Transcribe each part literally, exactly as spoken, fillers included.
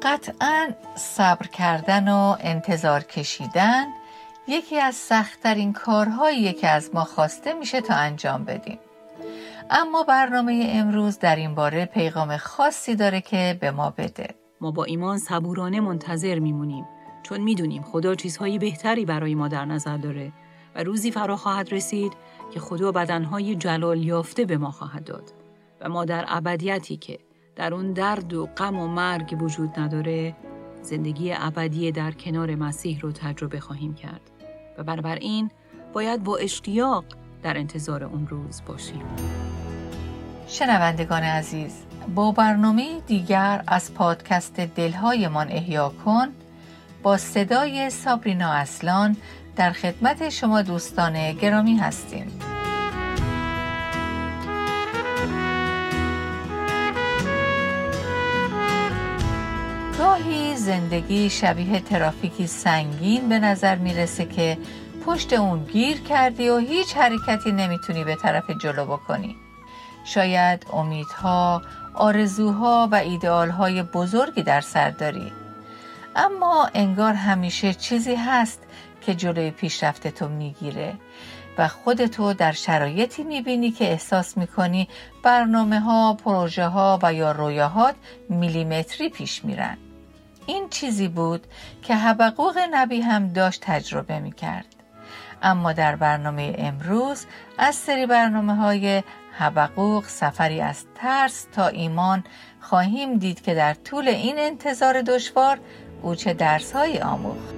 قطعاً صبر کردن و انتظار کشیدن یکی از سخت‌ترین کارهاییه که از ما خواسته میشه تا انجام بدیم. اما برنامه امروز در این باره پیغام خاصی داره که به ما بده. ما با ایمان صبورانه منتظر میمونیم، چون میدونیم خدا چیزهای بهتری برای ما در نظر داره و روزی فرا خواهد رسید که خدا بدنهای جلال یافته به ما خواهد داد و ما در ابدیتی که در اون درد و غم و مرگ وجود نداره، زندگی ابدی در کنار مسیح رو تجربه خواهیم کرد و بنابراین باید با اشتیاق در انتظار اون روز باشیم. شنوندگان عزیز، با برنامه دیگر از پادکست دلهایمان احیا کن با صدای سابرینا اصلان در خدمت شما دوستان گرامی هستیم. گاهی زندگی شبیه ترافیکی سنگین به نظر میرسه که پشت اون گیر کردی و هیچ حرکتی نمیتونی به طرف جلو بکنی. شاید امیدها، آرزوها و ایدئالهای بزرگی در سر داری، اما انگار همیشه چیزی هست که جلوی پیشرفت تو میگیره و خودتو در شرایطی میبینی که احساس میکنی برنامه ها، پروژه ها و یا رویاهات میلیمتری پیش میرن. این چیزی بود که حبقوق نبی هم داشت تجربه میکرد. اما در برنامه امروز از سری برنامه های حبقوق سفری از ترس تا ایمان خواهیم دید که در طول این انتظار دشوار او چه درس‌هایی آموخت.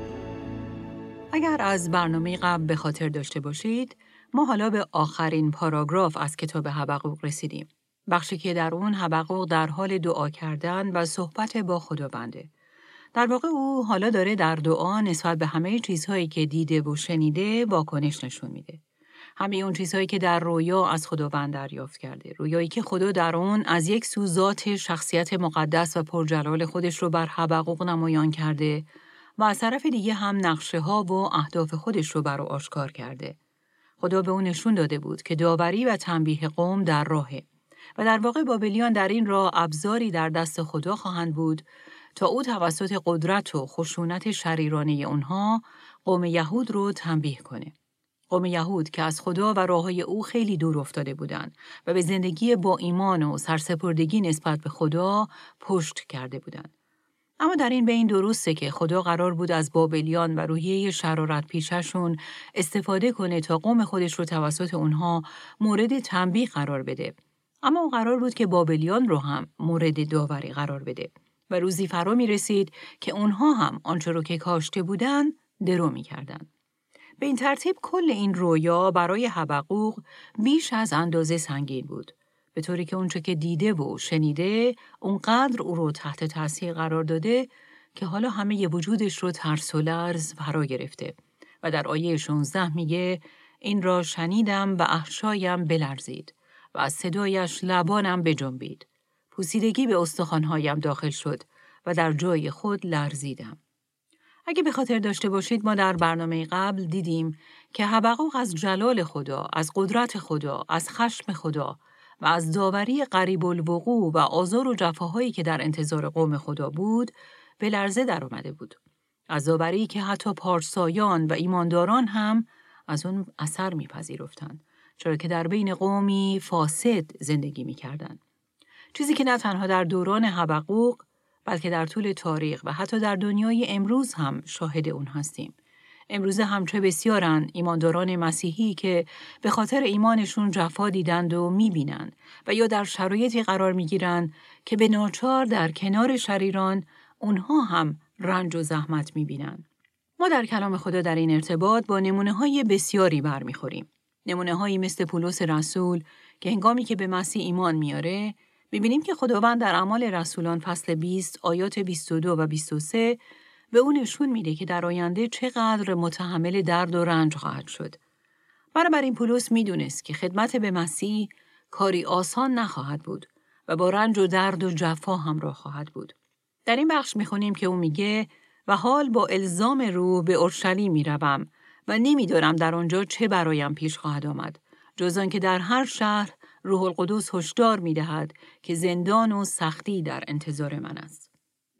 اگر از برنامه قبل به خاطر داشته باشید، ما حالا به آخرین پاراگراف از کتاب حبقوق رسیدیم. بخشی که در اون حبقوق در حال دعا کردن و صحبت با خداونده. در واقع او حالا داره در دعا نسبت به همه چیزهایی که دیده و شنیده واکنش نشون میده. همه اون چیزهایی که در رویا از خداوند دریافت کرده. رویایی که خدا در اون از یک سو ذات شخصیت مقدس و پرجلال خودش رو بر حبقوق نمایان کرده و از طرف دیگه هم نقشه ها و اهداف خودش رو بر او آشکار کرده. خدا به اون نشون داده بود که داوری و تنبیه قوم در راهه و در واقع بابلیان در این راه ابزاری در دست خدا خواهند بود تا او توسط قدرت و خشونت شریرانه اونها قوم یهود رو تنبیه کنه. قوم یهود که از خدا و راههای او خیلی دور افتاده بودند و به زندگی با ایمان و سرسپردگی نسبت به خدا پشت کرده بودند. اما در این بین درسته که خدا قرار بود از بابلیان و روحیه شرارت پیششون استفاده کنه تا قوم خودش رو توسط اونها مورد تنبیه قرار بده. اما اون قرار بود که بابلیان رو هم مورد داوری قرار بده و روزی فرا می رسید که اونها هم آنچه رو که کاشته بودن درو می کردن. به این ترتیب کل این رویا برای حبقوق بیش از اندازه سنگین بود. به طوری که اونچه که دیده و شنیده اونقدر او رو تحت تاثیر قرار داده که حالا همه ی وجودش رو ترس و لرز فرا گرفته و در آیه شانزده میگه این را شنیدم و احشایم بلرزید و از صدایش لبانم بجنبید. پوسیدگی به استخوان‌هایم داخل شد و در جای خود لرزیدم. اگه به خاطر داشته باشید ما در برنامه قبل دیدیم که حبقوق از جلال خدا، از قدرت خدا، از خشم خدا و از داوری قریب الوقوع و آزار و جفاهایی که در انتظار قوم خدا بود به لرزه در آمده بود. از داوری که حتی پارسایان و ایمانداران هم از اون اثر میپذیرفتند، چرا که در بین قومی فاسد زندگی میکردند. چیزی که نه تنها در دوران حبقوق بلکه در طول تاریخ و حتی در دنیای امروز هم شاهد اون هستیم. امروز هم چه بسیارن ایمانداران مسیحی که به خاطر ایمانشون جفا دیدند و میبینند و یا در شرایطی قرار میگیرند که به ناچار در کنار شریران اونها هم رنج و زحمت میبینند. ما در کلام خدا در این ارتباط با نمونه‌های بسیاری برمیخوریم. نمونه‌هایی مثل پولس رسول که هنگامی که به مسیح ایمان میاره می‌بینیم که خداوند در اعمال رسولان فصل بیست آیات بیست و دو و بیست و سه به اون نشون میده که در آینده چقدر متحمل درد و رنج خواهد شد. بنابراین پولس میدونست که خدمت به مسیح کاری آسان نخواهد بود و با رنج و درد و جفا همراه خواهد بود. در این بخش میخونیم که او میگه و حال با الزام روح به اورشلیم میروم و نمیدارم در آنجا چه برایم پیش خواهد آمد جز آن که در هر شهر روح القدس هشدار می‌دهد که زندان و سختی در انتظار من است.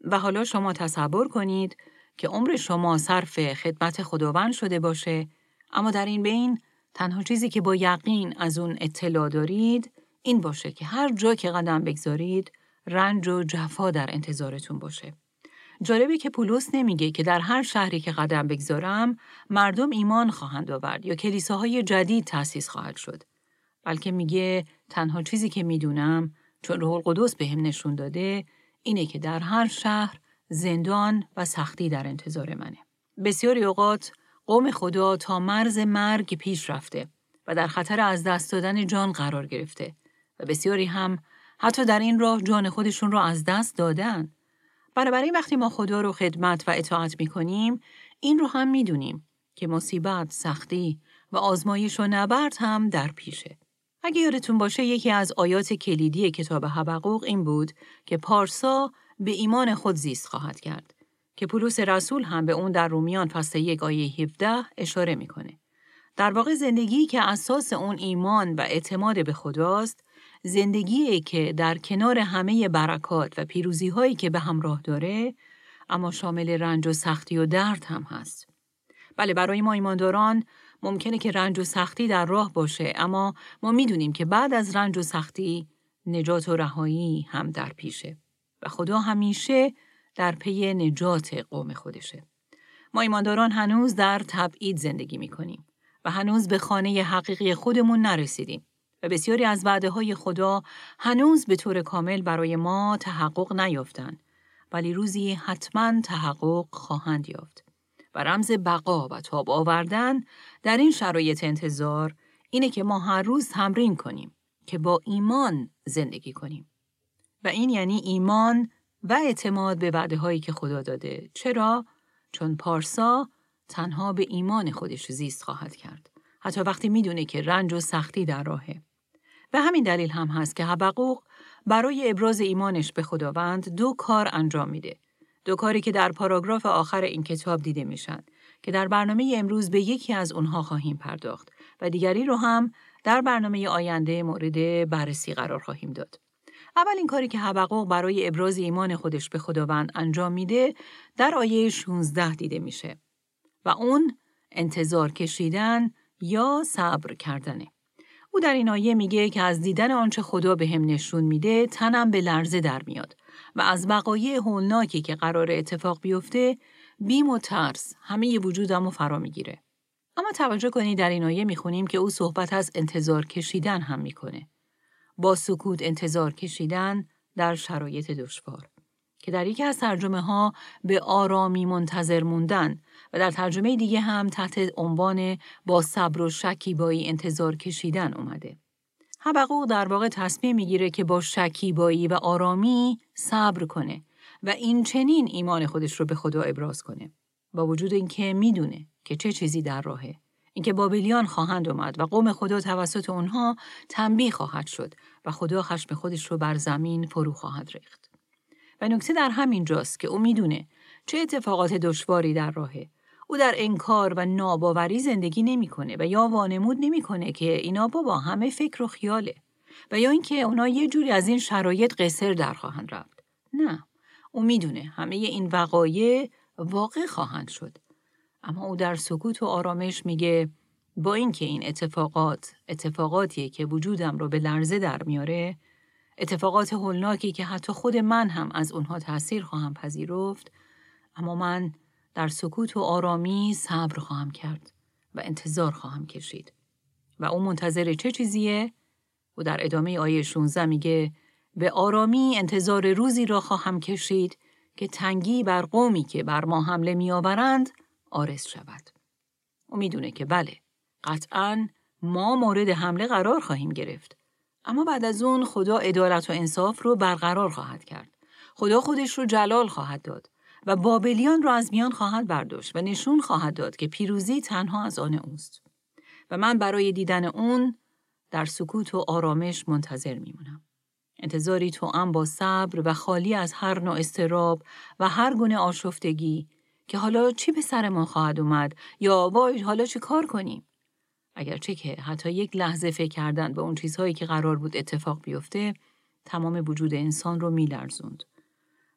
و حالا شما تصور کنید که عمر شما صرف خدمت خداوند شده باشه، اما در این بین تنها چیزی که با یقین از اون اطلاع دارید این باشه که هر جا که قدم بگذارید رنج و جفا در انتظارتون باشه. جالبه که پولس نمیگه که در هر شهری که قدم بگذارم مردم ایمان خواهند آورد یا کلیساهای جدید تأسیس خواهد شد، بلکه میگه تنها چیزی که میدونم چون روح القدس بهم نشون داده اینه که در هر شهر زندان و سختی در انتظار منه. بسیاری اوقات قوم خدا تا مرز مرگ پیش رفته و در خطر از دست دادن جان قرار گرفته و بسیاری هم حتی در این راه جان خودشون رو از دست دادن. بنابراین وقتی ما خدا رو خدمت و اطاعت می‌کنیم، این رو هم می‌دونیم که مصیبت، سختی و آزمایش و نبرد هم در پیشه. اگه یادتون باشه یکی از آیات کلیدی کتاب حبقوق این بود که پارسا به ایمان خود زیست خواهد کرد که پولس رسول هم به اون در رومیان فصل یک آیه هفده اشاره میکنه. در واقع زندگی که اساس اون ایمان و اعتماد به خداست، زندگیه که در کنار همه برکات و پیروزی هایی که به همراه داره، اما شامل رنج و سختی و درد هم هست. بله، برای ما ایمانداران ممکنه که رنج و سختی در راه باشه، اما ما میدونیم که بعد از رنج و سختی نجات و رهایی هم در پیشه و خدا همیشه در پی نجات قوم خودشه. ما ایمانداران هنوز در تبعید زندگی میکنیم و هنوز به خانه حقیقی خودمون نرسیدیم و بسیاری از وعده‌های خدا هنوز به طور کامل برای ما تحقق نیافتن، ولی روزی حتما تحقق خواهند یافت. و رمز بقا و تاب آوردن در این شرایط انتظار اینه که ما هر روز تمرین کنیم که با ایمان زندگی کنیم. و این یعنی ایمان و اعتماد به وعده‌هایی که خدا داده. چرا؟ چون پارسا تنها به ایمان خودش زیست خواهد کرد، حتی وقتی میدونه که رنج و سختی در راهه. و همین دلیل هم هست که حبقوق برای ابراز ایمانش به خداوند دو کار انجام میده. دو کاری که در پاراگراف آخر این کتاب دیده میشن که در برنامه امروز به یکی از اونها خواهیم پرداخت و دیگری رو هم در برنامه آینده مورد بررسی قرار خواهیم داد. اولین کاری که حبقوق برای ابراز ایمان خودش به خداوند انجام میده در آیه شانزده دیده میشه و اون انتظار کشیدن یا صبر کردنه. او در این آیه میگه که از دیدن آنچه خدا به هم نشون میده تنم به لرزه در میاد و از وقایع هولناکی که قرار اتفاق بیفته بیم و ترس همه وجودم رو فرا میگیره. اما توجه کنید در این آیه میخونیم که او صحبت از انتظار کشیدن هم میکنه. با سکوت انتظار کشیدن در شرایط دشوار که در یکی از ترجمه ها به آرامی منتظر موندن و در ترجمه دیگه هم تحت عنوان با صبر و شکیبایی انتظار کشیدن اومده. حبقوق در واقع تصمیم میگیره که با شکیبایی و آرامی صبر کنه و این چنین ایمان خودش رو به خدا ابراز کنه، با وجود اینکه میدونه که چه چیزی در راهه، اینکه بابلیان خواهند اومد و قوم خدا توسط اونها تنبیه خواهد شد و خدا خشم خودش رو بر زمین فرو خواهد ریخت. و نکته در همین جاست که او میدونه چه اتفاقات دشواری در راهه. او در انکار و ناباوری زندگی نمیکنه و یا وانمود نمیکنه که اینا بابا همه فکر و خیاله و یا اینکه اونا یه جوری از این شرایط قصر در خواهند رفت. نه، او میدونه همه این وقایع واقع خواهند شد. اما او در سکوت و آرامش میگه با اینکه این اتفاقات اتفاقاتیه که وجودم رو به لرزه در میاره، اتفاقات هولناکی که حتی خود من هم از اونها تأثیر خواهم پذیرفت، اما من در سکوت و آرامی صبر خواهم کرد و انتظار خواهم کشید. و اون منتظر چه چیزیه؟ و در ادامه آیه شانزده میگه به آرامی انتظار روزی را خواهم کشید که تنگی بر قومی که بر ما حمله میآورند آرز شود. او میدونه که بله، قطعاً ما مورد حمله قرار خواهیم گرفت. اما بعد از اون خدا عدالت و انصاف رو برقرار خواهد کرد. خدا خودش رو جلال خواهد داد و بابلیان رو از میان خواهد برداشت و نشون خواهد داد که پیروزی تنها از آن اوست. و من برای دیدن اون در سکوت و آرامش منتظر میمونم. انتظاری توأم با صبر و خالی از هر نوع اضطراب و هر گونه آشفتگی که حالا چی به سر ما خواهد اومد یا وای حالا چه کار کنیم. اگرچه که حتی یک لحظه فکر کردن به اون چیزهایی که قرار بود اتفاق بیفته تمام وجود انسان رو میلرزوند.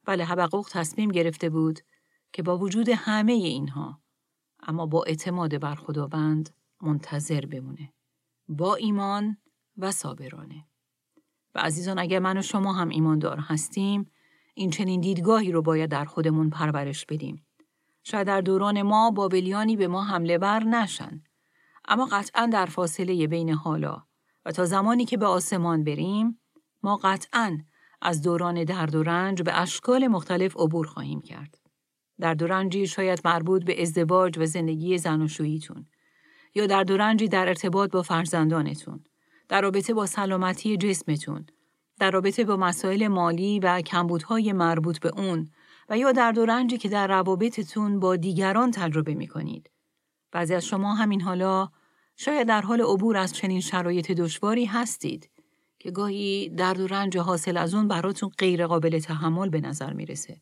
بله، حبقوق تصمیم گرفته بود که با وجود همه اینها، اما با اعتماد بر خداوند منتظر بمونه. با ایمان و صابرانه. و عزیزان، اگر من و شما هم ایماندار هستیم، این چنین دیدگاهی رو باید در خودمون پرورش بدیم. شاید در دوران ما بابلیانی به ما حمله ور نشن، اما قطعاً در فاصله بین حالا و تا زمانی که به آسمان بریم، ما قطعاً از دوران درد و رنج به اشکال مختلف عبور خواهیم کرد. درد و رنجی شاید مربوط به ازدواج و زندگی زن و شوییتون، یا درد و رنجی در ارتباط با فرزندانتون، در رابطه با سلامتی جسمتون، در رابطه با مسائل مالی و کمبودهای مربوط به اون، و یا درد و رنجی که در روابطتون با دیگران تجربه می کنید. بعضی از شما همین حالا شاید در حال عبور از چنین شرایط دشواری هستید که گاهی درد و رنج حاصل از اون براتون غیر قابل تحمل به نظر میرسه.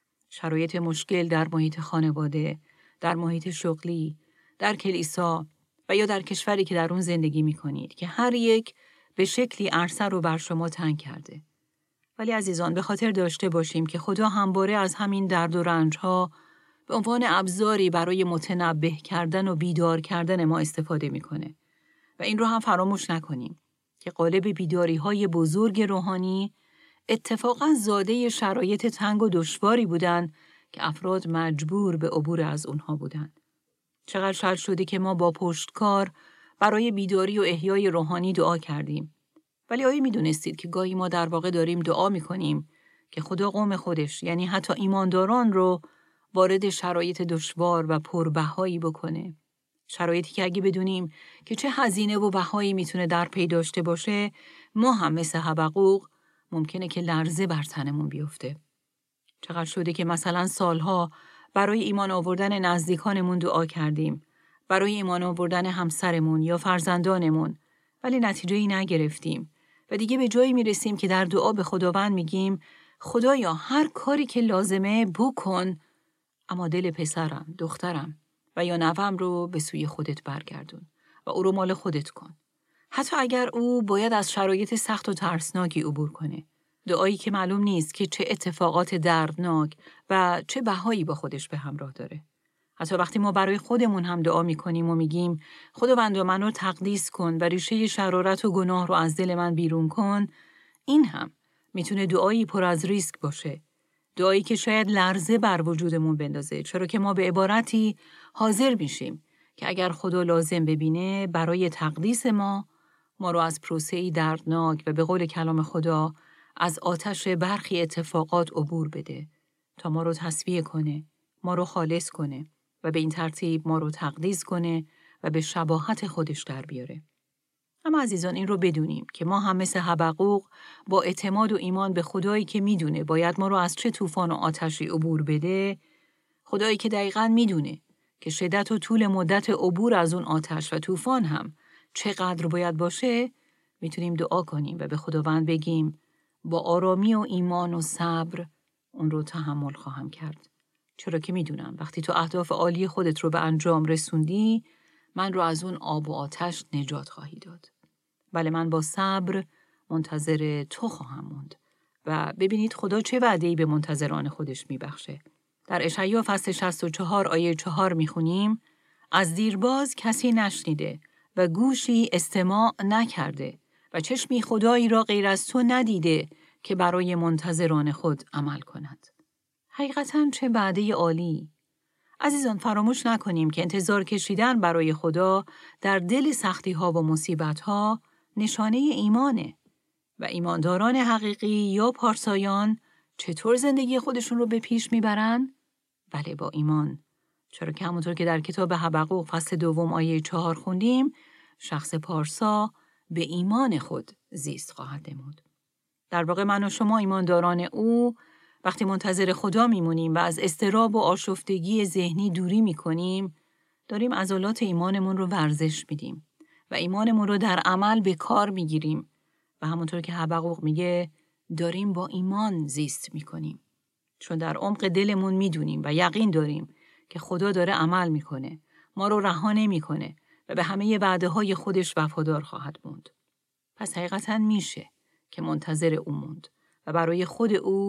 شرایط مشکل در محیط خانواده، در محیط شغلی، در کلیسا و یا در کشوری که در اون زندگی میکنید که هر یک به شکلی عرصه رو بر شما تنگ کرده. ولی عزیزان، به خاطر داشته باشیم که خدا همواره از همین درد و رنج‌ها به عنوان ابزاری برای متنبه کردن و بیدار کردن ما استفاده میکنه. و این رو هم فراموش نکنیم که قالب بیداری‌های بزرگ روحانی اتفاقاً زاده شرایط تنگ و دشواری بودن که افراد مجبور به عبور از اونها بودن. چقدر شاید شده که ما با پشتکار برای بیداری و احیای روحانی دعا کردیم. ولی آیا میدونستید که گاهی ما در واقع داریم دعا میکنیم که خدا قوم خودش، یعنی حتی ایمانداران رو وارد شرایط دشوار و پربهایی بکنه؟ شرایطی که اگه بدونیم که چه هزینه و بهایی میتونه در پی داشته باشه، ما هم مثل حبقوق ممکنه که لرزه بر تنمون بیفته. چقدر شده که مثلا سالها برای ایمان آوردن نزدیکانمون دعا کردیم، برای ایمان آوردن همسرمون یا فرزندانمون، ولی نتیجه‌ای نگرفتیم و دیگه به جایی میرسیم که در دعا به خداوند میگیم خدایا هر کاری که لازمه بکن، اما دل پسرم، دخترم و یا نوام رو به سوی خودت برگردون و او رو مال خودت کن. حتی اگر او باید از شرایط سخت و ترسناکی عبور کنه. دعایی که معلوم نیست که چه اتفاقات دردناک و چه بهایی با خودش به همراه داره. حتی وقتی ما برای خودمون هم دعا میکنیم و میگیم خداوند من رو تقدیس کن و ریشه شرارت و گناه رو از دل من بیرون کن، این هم میتونه دعایی پر از ریسک باشه. دعایی که شاید لرزه بر وجودمون بندازه، چرا که ما به عبارتی حاضر میشیم که اگر خدا لازم ببینه برای تقدیس ما، ما رو از پروسه‌ای دردناک و به قول کلام خدا از آتش برخی اتفاقات عبور بده تا ما رو تصفیه کنه، ما رو خالص کنه و به این ترتیب ما رو تقدیس کنه و به شباهت خودش در بیاره. اما عزیزان، این رو بدونیم که ما هم مثل حبقوق با اعتماد و ایمان به خدایی که میدونه باید ما رو از چه طوفان و آتشی عبور بده، خدایی که دقیقاً میدونه که شدت و طول مدت عبور از اون آتش و طوفان هم چقدر باید باشه، میتونیم دعا کنیم و به خداوند بگیم با آرامی و ایمان و صبر اون رو تحمل خواهم کرد. چرا که میدونم وقتی تو اهداف عالی خودت رو به انجام رسوندی، من رو از اون آب و آتش نجات خواهی داد. بله، من با صبر منتظر تو خواهم موند. و ببینید خدا چه وعده‌ای به منتظران خودش میبخشه. در اشعیا فصل شصت و چهار آیه چهار میخونیم از دیرباز کسی نشنیده و گوشی استماع نکرده و چشمی خدایی را غیر از تو ندیده که برای منتظران خود عمل کند. حقیقتاً چه وعده عالی! عزیزان، فراموش نکنیم که انتظار کشیدن برای خدا در دل سختی ها و مصیبت ها نشانه ایمانه و ایمانداران حقیقی یا پارسایان چطور زندگی خودشون رو به پیش میبرن؟ بله، با ایمان. چرا که همونطور که در کتاب حبقوق فصل دوم آیه چهار خوندیم، شخص پارسا به ایمان خود زیست خواهد نمود. در واقع من و شما ایمانداران او وقتی منتظر خدا میمونیم و از اضطراب و آشفتگی ذهنی دوری میکنیم، داریم عضلات ایمانمون رو ورزش میدیم و ایمانمون رو در عمل به کار میگیریم و همونطور که حبقوق میگه داریم با ایمان زیست میکنیم. چون در عمق دلمون میدونیم و یقین داریم که خدا داره عمل میکنه، ما رو رها نمیکنه و به همه وعده های خودش وفادار خواهد موند. پس حقیقتا میشه که منتظر او موند و برای خود او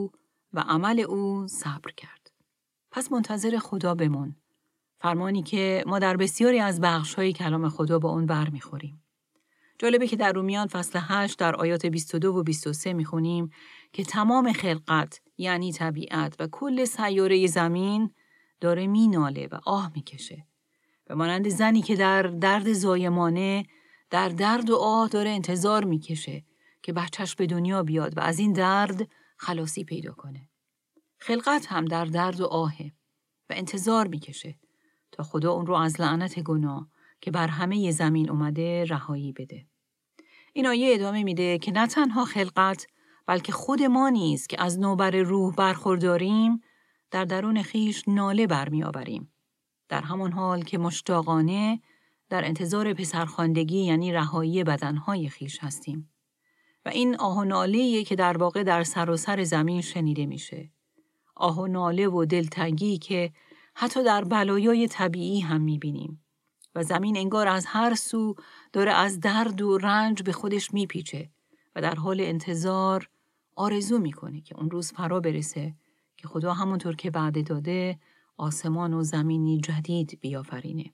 و عمل او صبر کرد. پس منتظر خدا بمون. فرمانی که ما در بسیاری از بخش‌های کلام خدا با اون برمیخوریم. جالبه که در رومیان فصل هشت در آیات بیست و دو و بیست و سه میخونیم که تمام خلقت یعنی طبیعت و کل سیاره زمین داره میناله و آه میکشه. به مانند زنی که در درد زایمانه در درد و آه داره انتظار میکشه که بچهش به دنیا بیاد و از این درد خلاصی پیدا کنه. خلقت هم در درد و آهه و انتظار میکشه تا خدا اون رو از لعنت گناه که بر همه زمین اومده رهایی بده. این آیه ادامه میده که نه تنها خلقت بلکه خود ما نیز که از نوبر روح برخورداریم در درون خیش ناله برمی آوریم. در همان حال که مشتاقانه در انتظار پسرخواندگی یعنی رهایی بدنهای خیش هستیم. و این آه و ناله‌ایه که در واقع در سراسر زمین شنیده میشه. آه و ناله و دلتنگی که حتی در بلایای طبیعی هم میبینیم. و زمین انگار از هر سو داره از درد و رنج به خودش میپیچه و در حال انتظار آرزو میکنه که اون روز فرا برسه که خدا همونطور که وعده داده آسمان و زمینی جدید بیافرینه.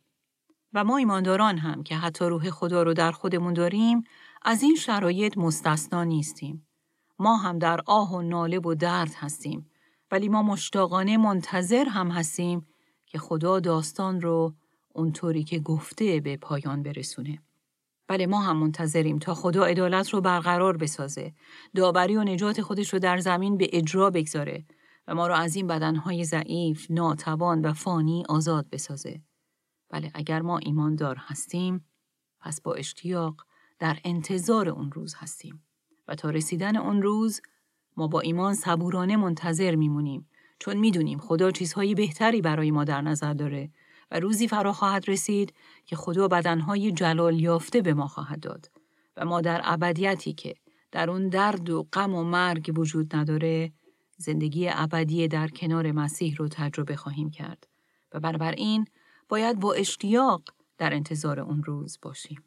و ما ایمانداران هم که حتی روح خدا رو در خودمون داریم از این شرایط مستثنا نیستیم. ما هم در آه و ناله و درد هستیم، ولی ما مشتاقانه منتظر هم هستیم که خدا داستان رو اونطوری که گفته به پایان برسونه. بله ما هم منتظریم تا خدا عدالت رو برقرار بسازه، داوری و نجات خودش رو در زمین به اجرا بگذاره و ما رو از این بدنهای ضعیف، ناتوان و فانی آزاد بسازه. بله اگر ما ایماندار هستیم، پس با اشتیاق در انتظار اون روز هستیم و تا رسیدن اون روز ما با ایمان صبورانه منتظر میمونیم، چون میدونیم خدا چیزهای بهتری برای ما در نظر داره و روزی فرا خواهد رسید که خدا بدنهای جلال یافته به ما خواهد داد و ما در ابدیتی که در اون درد و غم و مرگ وجود نداره، زندگی ابدی در کنار مسیح رو تجربه خواهیم کرد و بنابراین باید با اشتیاق در انتظار اون روز باشیم.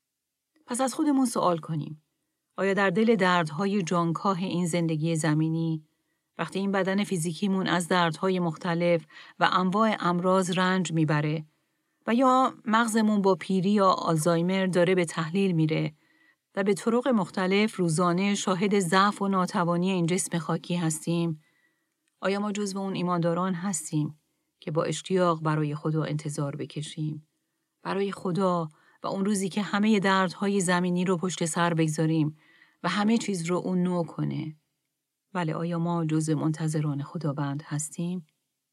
پس از خودمون سوال کنیم، آیا در دل دردهای جانکاه این زندگی زمینی، وقتی این بدن فیزیکیمون از دردهای مختلف و انواع امراض رنج میبره و یا مغزمون با پیری یا آلزایمر داره به تحلیل میره و به طرق مختلف روزانه شاهد ضعف و ناتوانی این جسم خاکی هستیم، آیا ما جزو اون ایمانداران هستیم که با اشتیاق برای خدا انتظار بکشیم؟ برای خدا و اون روزی که همه دردهای زمینی رو پشت سر بگذاریم و همه چیز رو اون نو کنه. بله آیا ما جزو منتظران خداوند هستیم؟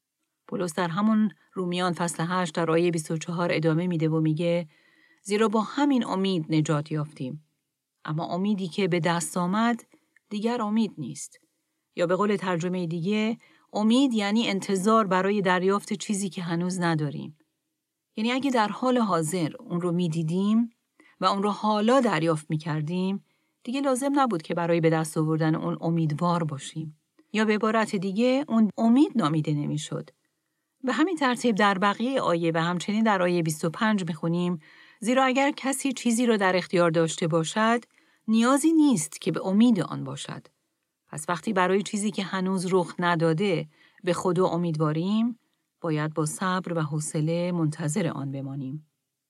پولس در همون رومیان فصل هشت در آیه بیست و چهار ادامه میده و میگه زیرا با همین امید نجات یافتیم. اما امیدی که به دست آمد دیگر امید نیست. یا به قول ترجمه دیگه امید یعنی انتظار برای دریافت چیزی که هنوز نداریم. یعنی اگه در حال حاضر اون رو میدیدیم و اون رو حالا دریافت میکردیم، دیگه لازم نبود که برای به دست آوردن اون امیدوار باشیم. یا به عبارت دیگه اون امید نامیده نمیشد. به همین ترتیب در بقیه آیه و همچنین در آیه بیست و پنج میخونیم زیرا اگر کسی چیزی رو در اختیار داشته باشد، نیازی نیست که به امید آن باشد. پس وقتی برای چیزی که هنوز رخ نداده به خدا امیدواریم، باید با صبر و حوصله منتظر آن بمانیم.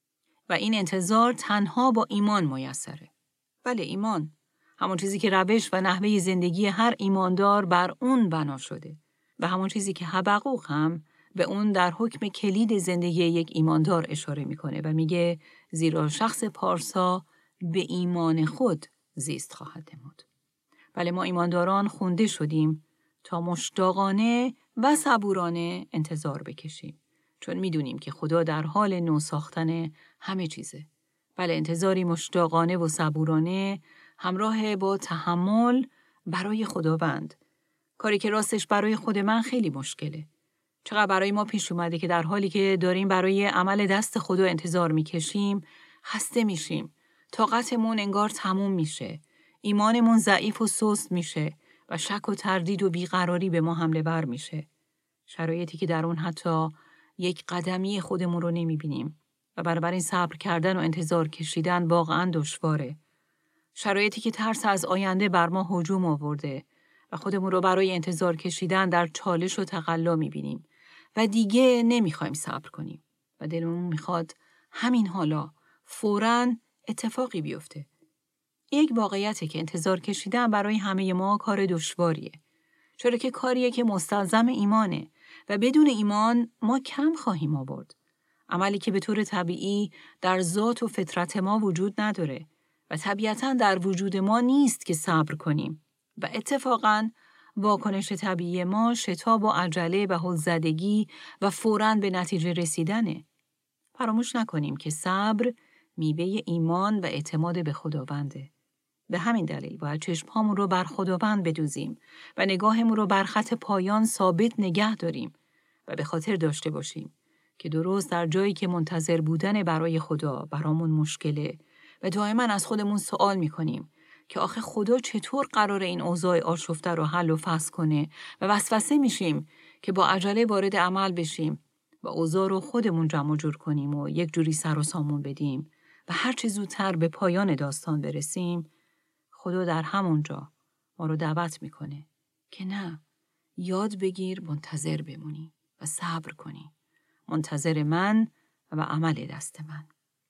و این انتظار تنها با ایمان میسره. بله ایمان، همون چیزی که روش و نحوه زندگی هر ایماندار بر اون بنا شده و همون چیزی که حبقوق هم به اون در حکم کلید زندگی یک ایماندار اشاره میکنه و میگه زیرا شخص پارسا به ایمان خود زیست خواهد نمود. بله ما ایمانداران خونده شدیم تا مشتاقانه و صبورانه انتظار بکشیم، چون میدونیم که خدا در حال نو ساختن همه چیزه. بله انتظاری مشتاقانه و صبورانه همراه با تحمل برای خداوند، کاری که راستش برای خود من خیلی مشکله. چقدر برای ما پیش اومده که در حالی که داریم برای عمل دست خدا انتظار میکشیم، خسته میشیم، طاقتمون انگار تموم میشه، ایمانمون ضعیف و سست میشه و شک و تردید و بیقراری به ما حمله بر میشه. شرایطی که در اون حتی یک قدمی خودمون رو نمیبینیم و بنابراین صبر کردن و انتظار کشیدن واقعا دشواره. شرایطی که ترس از آینده بر ما هجوم آورده و خودمون رو برای انتظار کشیدن در چالش و تقلا می‌بینیم و دیگه نمی‌خوایم صبر کنیم و دلمون می‌خواد همین حالا فوراً اتفاقی بیفته. یک واقعیته که انتظار کشیدن برای همه ما کار دشواریه. چرا که کاریه که مستلزم ایمانه و بدون ایمان ما کم خواهیم آورد. عملی که به طور طبیعی در ذات و فطرت ما وجود نداره و طبیعتاً در وجود ما نیست که صبر کنیم و اتفاقاً واکنش طبیعی ما شتاب و عجله و هلزدگی و فوراً به نتیجه رسیدنه. فراموش نکنیم که صبر میوه ایمان و اعتماد به خداونده. به همین دلیل باید چشمهامون رو بر خداوند بدوزیم و نگاهمون رو بر خط پایان ثابت نگه داریم و به خاطر داشته باشیم که درست در جایی که منتظر بودن برای خدا برامون مشکله و دائما از خودمون سوال میکنیم که آخه خدا چطور قرار این اوضاع آشفته رو حل و فصل کنه و وسوسه میشیم که با عجله وارد عمل بشیم و اوضاع رو خودمون جمع جور کنیم و یک جوری سر و سامون بدیم و هر چه زودتر به پایان داستان برسیم. خدا در همونجا ما رو دعوت میکنه که نه، یاد بگیر منتظر بمونی و صبر کنی. منتظر من و عمل دست من.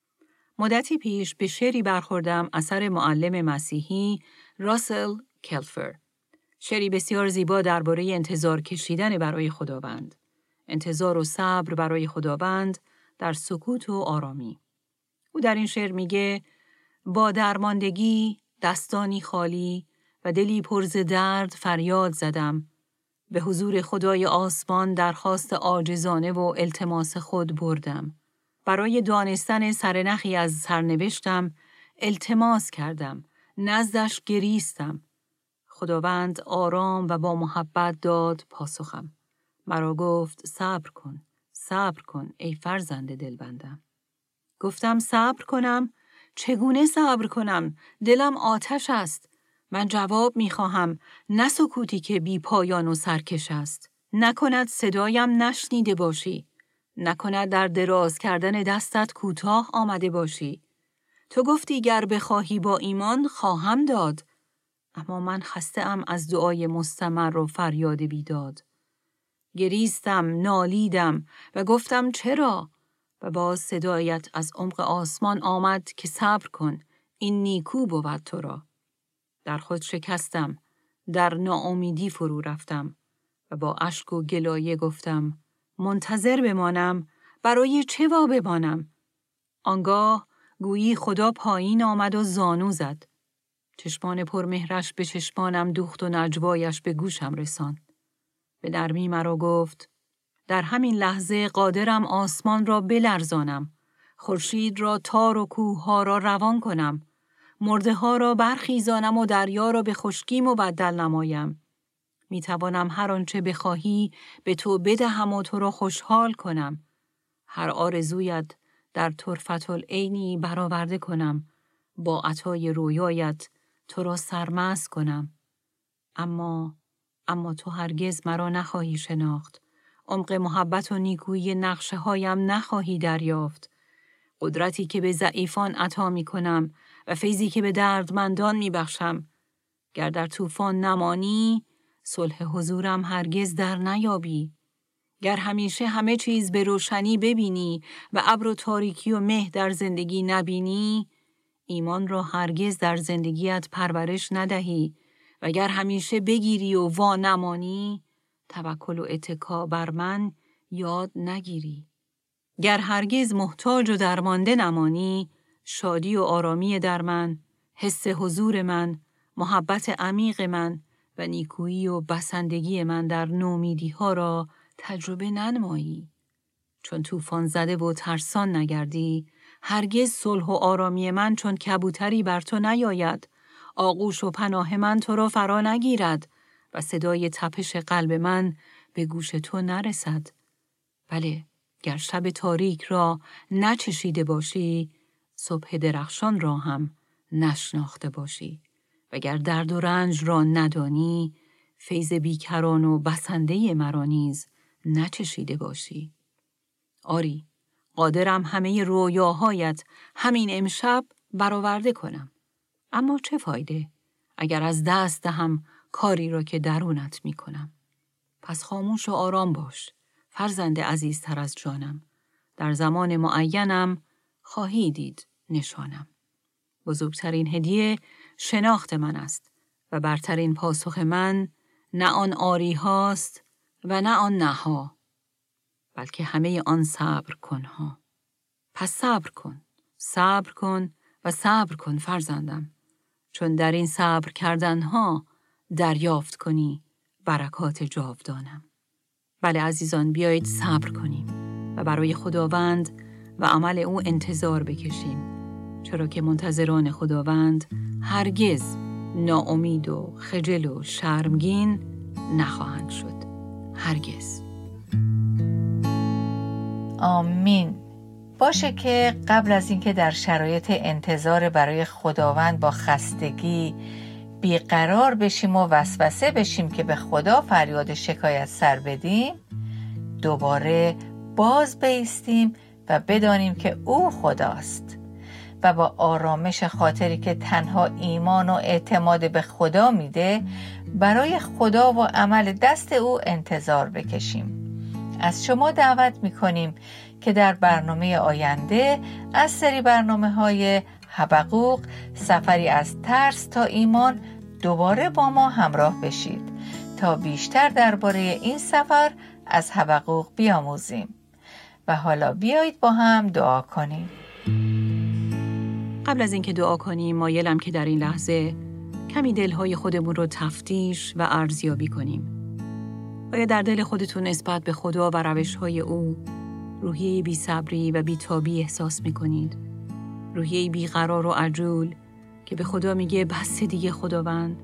مدتی پیش به شعری برخوردم اثر معلم مسیحی راسل کلفر. شعری بسیار زیبا درباره انتظار کشیدن برای خداوند. انتظار و صبر برای خداوند در سکوت و آرامی. او در این شعر میگه با درماندگی، دستانی خالی و دلی پر ز درد فریاد زدم. به حضور خدای آسمان درخواست عاجزانه و التماس خود بردم. برای دانستن سرنخی از سرنوشتم التماس کردم. نزدش گریستم. خداوند آرام و با محبت داد پاسخم. مرا گفت صبر کن، صبر کن ای فرزند دلبندم. گفتم صبر کنم؟ چگونه صبر کنم؟ دلم آتش است. من جواب می خواهم، نه سکوتی که بی پایان و سرکش است. نکند صدایم نشنیده باشی. نکند در دراز کردن دستت کوتاه آمده باشی. تو گفتی گر بخواهی با ایمان خواهم داد. اما من خسته ام از دعای مستمر و فریاد بیداد. گریستم، نالیدم و گفتم چرا؟ و باز صدایت از عمق آسمان آمد که صبر کن، این نیکو بود تو را. در خود شکستم، در ناامیدی فرو رفتم و با اشک و گلایه گفتم منتظر بمانم، برای چه وا بمانم؟ آنگاه گویی خدا پایین آمد و زانو زد. چشمان پرمهرش به چشمانم دوخت و نجوایش به گوشم رساند. به نرمی مرا گفت در همین لحظه قادرم آسمان را بلرزانم، خورشید را تار و کوه ها را روان کنم، مرده ها را برخیزانم و دریا را به خشکی مبدل نمایم. می توانم هر آنچه بخواهی به تو بدهم و تو را خوشحال کنم. هر آرزویت در طرفت العینی برآورده کنم. با عطای رویایت تو را سرمست کنم. اما اما تو هرگز مرا نخواهی شناخت. عمق محبت و نیکویی نقشه هایم نخواهی دریافت. قدرتی که به ضعیفان عطا می کنم و فیضی که به دردمندان می بخشم. گر در طوفان نمانی، صلح حضورم هرگز در نیابی. گر همیشه همه چیز به روشنی ببینی و ابر و تاریکی و مه در زندگی نبینی، ایمان را هرگز در زندگیت پرورش ندهی و گر همیشه بگیری و وا نمانی، توکل و اتکا بر من یاد نگیری. گر هرگز محتاج و درمانده نمانی، شادی و آرامی در من، حس حضور من، محبت عمیق من و نیکویی و بسندگی من در نومیدی ها را تجربه ننمایی. چون طوفان زده و ترسان نگردی، هرگز صلح و آرامی من چون کبوتری بر تو نیاید، آغوش و پناه من تو را فرا نگیرد و صدای تپش قلب من به گوش تو نرسد. بله، گر شب تاریک را نچشیده باشی، صبح درخشان را هم نشناخته باشی. و گر درد و رنج را ندانی، فیض بیکران و بسنده مرا نیز نچشیده باشی. آری، قادرم همه رویاهایت همین امشب برآورده کنم. اما چه فایده؟ اگر از دست دهم کاری را که درونت می کنم. پس خاموش و آرام باش، فرزند عزیزتر از جانم. در زمان معینم خواهی دید نشانم. بزرگترین هدیه شناخت من است و برترین پاسخ من نه آن آری هاست و نه آن نها، بلکه همه آن صبر کنها. پس صبر کن، صبر کن و صبر کن فرزندم، چون در این صبر کردنها دریافت کنی برکات جاودانم. بله عزیزان، بیایید صبر کنیم و برای خداوند و عمل او انتظار بکشیم، چرا که منتظران خداوند هرگز ناامید و خجل و شرمگین نخواهند شد. هرگز. آمین. باشه که قبل از اینکه در شرایط انتظار برای خداوند با خستگی بیقرار بشیم و وسوسه بشیم که به خدا فریاد شکایت سر بدیم، دوباره باز بایستیم و بدانیم که او خداست و با آرامش خاطری که تنها ایمان و اعتماد به خدا میده برای خدا و عمل دست او انتظار بکشیم. از شما دعوت میکنیم که در برنامه آینده از سری برنامه های حبقوق، سفری از ترس تا ایمان، دوباره با ما همراه بشید تا بیشتر درباره این سفر از حبقوق بیاموزیم. و حالا بیایید با هم دعا کنیم. قبل از اینکه دعا کنیم مایلم که در این لحظه کمی دلهای خودمون رو تفتیش و ارزیابی کنیم. آیا در دل خودتون نسبت به خدا و روش‌های او روحیه بی‌صبری و بی‌تابی احساس می‌کنید؟ روحیه بیقرار و عجول که به خدا میگه بس دیگه خداوند،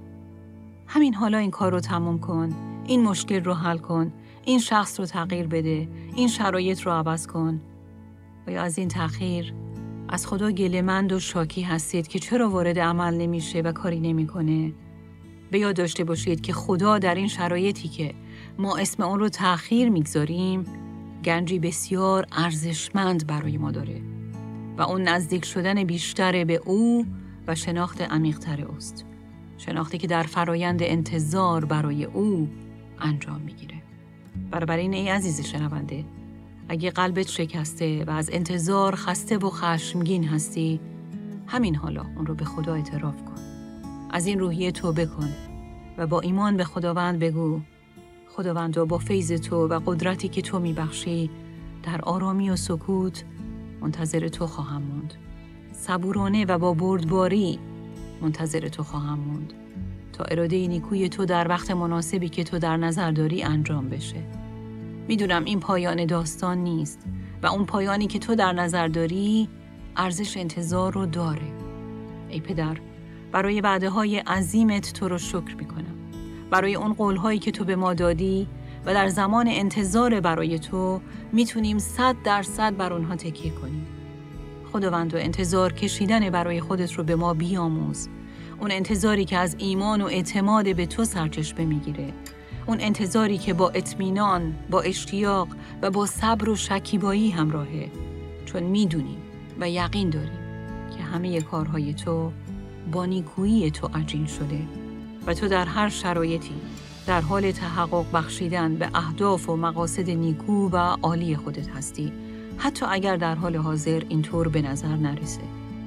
همین حالا این کار رو تموم کن، این مشکل رو حل کن، این شخص رو تغییر بده، این شرایط رو عوض کن. آیا از این تأخیر از خدا گله‌مند و شاکی هستید که چرا وارد عمل نمیشه و کاری نمیکنه؟ به یاد داشته باشید که خدا در این شرایطی که ما اسم اون رو تأخیر میگذاریم گنجی بسیار ارزشمند برای ما داره و اون نزدیک شدن بیشتر به او و شناخت عمیق‌تر اوست. شناختی که در فرایند انتظار برای او انجام میگیره. بنابراین ای عزیز شنونده، اگه قلبت شکسته و از انتظار خسته و خشمگین هستی، همین حالا اون رو به خدا اعتراف کن. از این روحیه توبه کن و با ایمان به خداوند بگو خداوندا، با فیض تو و قدرتی که تو میبخشی در آرامی و سکوت منتظر تو خواهم موند. صبورانه و با بردباری منتظر تو خواهم موند تا اراده نیکوی تو در وقت مناسبی که تو در نظر داری انجام بشه. میدونم این پایان داستان نیست و اون پایانی که تو در نظر داری ارزش انتظار رو داره. ای پدر، برای وعده‌های عظیمت تو رو شکر میکنم. برای اون قول‌هایی که تو به ما دادی و در زمان انتظار برای تو میتونیم صد درصد بر اونها تکیه کنیم. خداوند، و انتظار کشیدن برای خودت رو به ما بیاموز. اون انتظاری که از ایمان و اعتماد به تو سرچشمه میگیره. اون انتظاری که با اطمینان، با اشتیاق و با صبر و شکیبایی همراهه، چون میدونیم و یقین داریم که همه کارهای تو با نیکویی تو عجین شده و تو در هر شرایطی در حال تحقق بخشیدن به اهداف و مقاصد نیکو و عالی خودت هستی، حتی اگر در حال حاضر اینطور به نظر نرسه.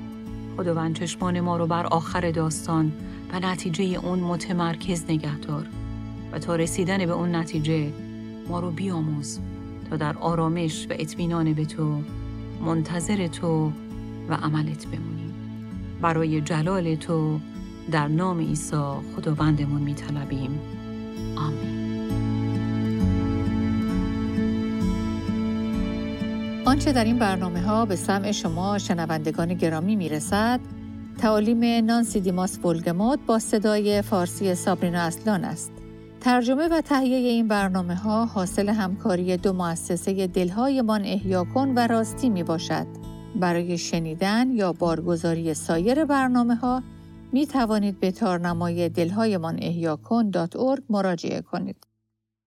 خداوند، چشمان ما رو بر آخر داستان و نتیجه اون متمرکز نگه دار و تا رسیدن به اون نتیجه ما رو بیاموز تا در آرامش و اطمینان به تو منتظر تو و عملت بمونیم. برای جلال تو در نام عیسی خداوندمون میطلبیم. آمین. آنچه در این برنامه ها به سمع شما شنوندگان گرامی میرسد، تعالیم نانسی دیماس ولگموت با صدای فارسی سابرینا اصلان است. ترجمه و تهیه این برنامه ها حاصل همکاری دو مؤسسه دلهایمان احیا کن و راستی می باشد. برای شنیدن یا بارگزاری سایر برنامه ها می توانید به تارنمای دلهایمان احیا کن دات اورگ مراجعه کنید.